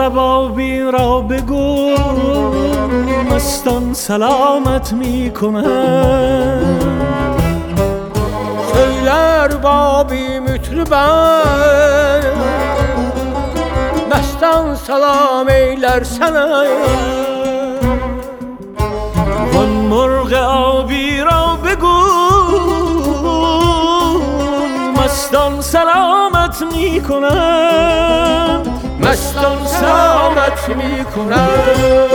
ربابی را بگو مستان سلامت می کنند. Söyler babi mütrüben Mestan salam eyler sana. وان مرغ آبی را بگو مستان سلامت می کنند. Mestan selamet mi kunar.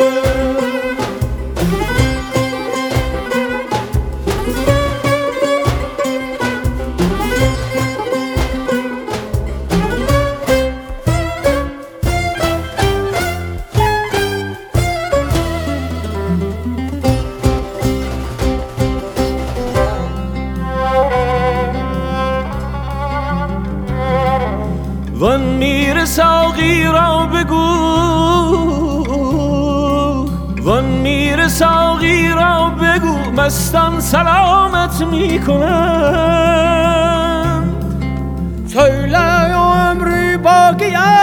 وان میر ساقی را بگو وان میر ساقی را بگو مستان سلامت می کنند. Söyle ömrü bakiye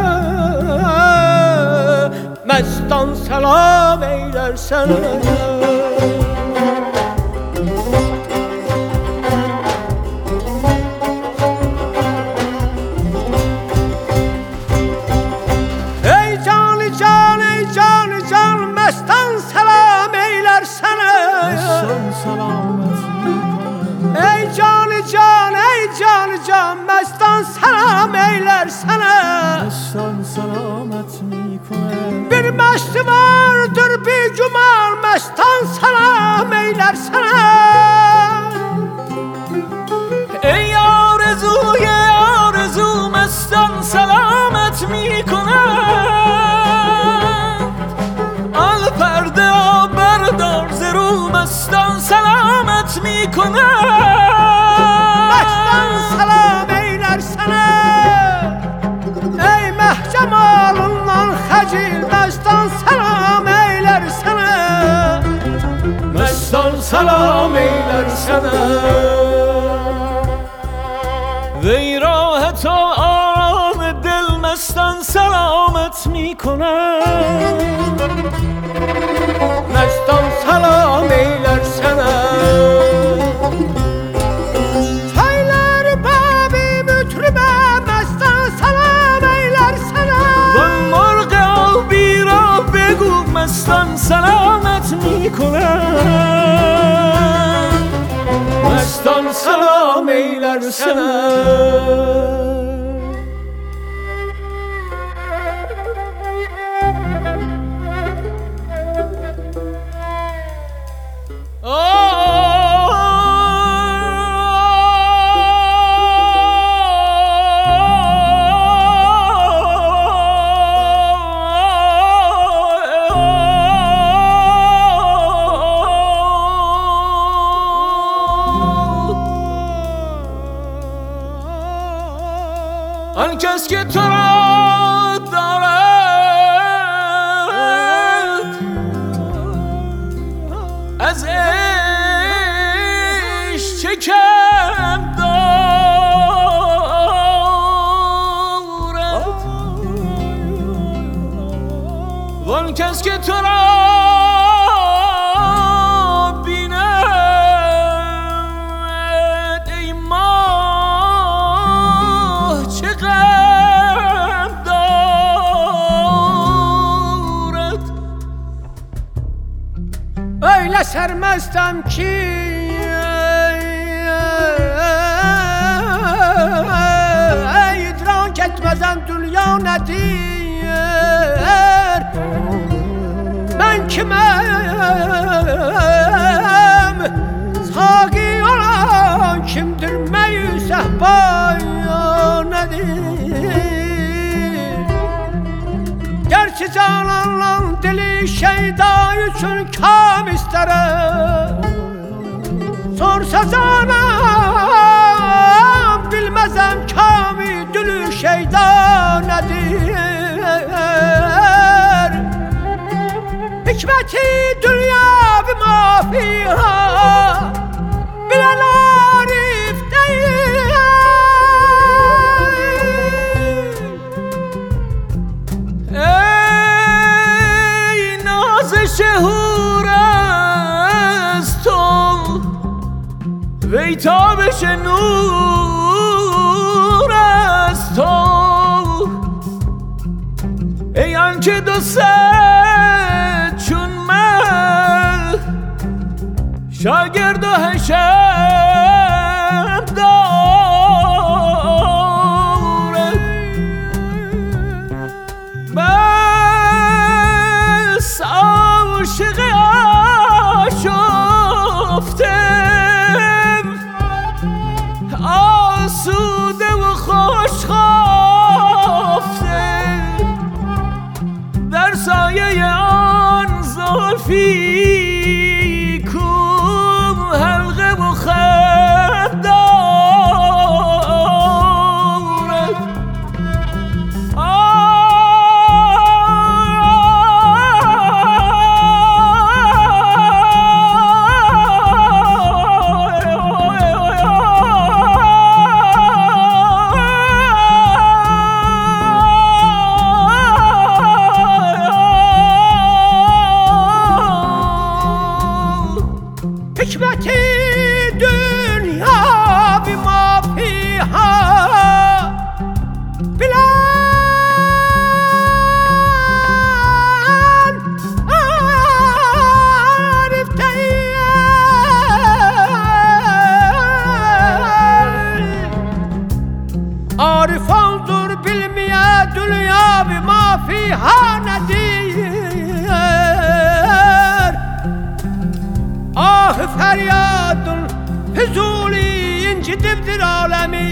Mestan selam eyler sana. Mestan selam eyler sana. Ey canı can, ey canı can, mestan selam eyler sana. Bir mesti vardır bir cumal, mestan selam eyler sana. ای آرزوی آرزو مستان سلامت می کنند. آل پرده بردار ز رو مستان سلامت می کنند. Mestan selam eyler sana. Ey mehcemalından xəcil, mestan selam eyler sana. مستان سلام eyler sana. وی راه تو آرام دل مستان سلامت می کنند. Mestan selam eyler sana. Söyler babi mütrübe mestan selam eyler sana. وان مرغ آبی را بگو مستان سلامت می کنند. مستان سلام eyler sana. آن کس که تو را دارد از عشق چه کم دارد. وان کس که تو را öyle sermezdim ki idrak etmezem dünya nedir. Ben kimim, saği olan kimdir, meyü sehpa nedir. Gerçi cananla dili şeyda üçün kam isterim. Sorsa canam bilmezem kami dili şeyda nedir. Hikmeti dünya bir mafiha bilen arif değil. وی تابش نور از تو ای آنکه دو صد چون من شاگرد و حشم دارد بس عاشق آشفتم آسوده و خوش خفتم در سایه آن زلفی کوم حلقه و خد دارد حکمت دنیا بما فیها بلند عارفانdır bilmeye dünya bima fiha nedir ah feryadın Füzuli incidibdir alemi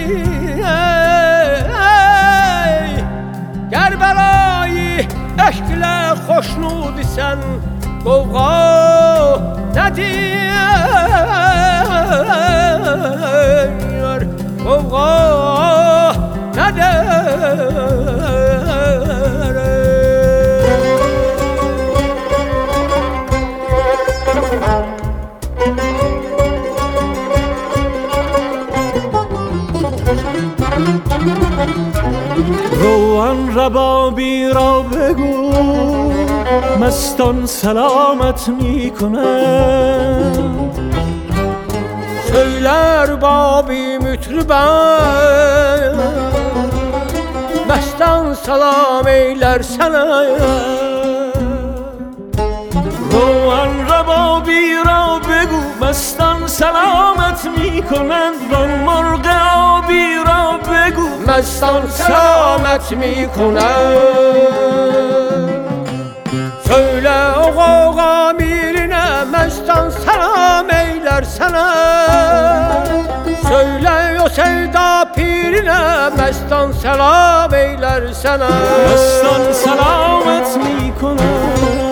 Gerbelayı eşkle hoşnud isen Qovğa nedir Qovğa nedir روان ربابی را بگو مستان سلامت میکنند Söyler babi mütrüben Mestan salam eyler sana روان ربابی را بگو مستان سلامت میکنند وان مرغ آبی را بگو Mestan selamet mi konar Söyle o gaga mirine Mestan selam eyler sana Söyle o sevda pirine Mestan selam eyler sana مستان سلامت میکنند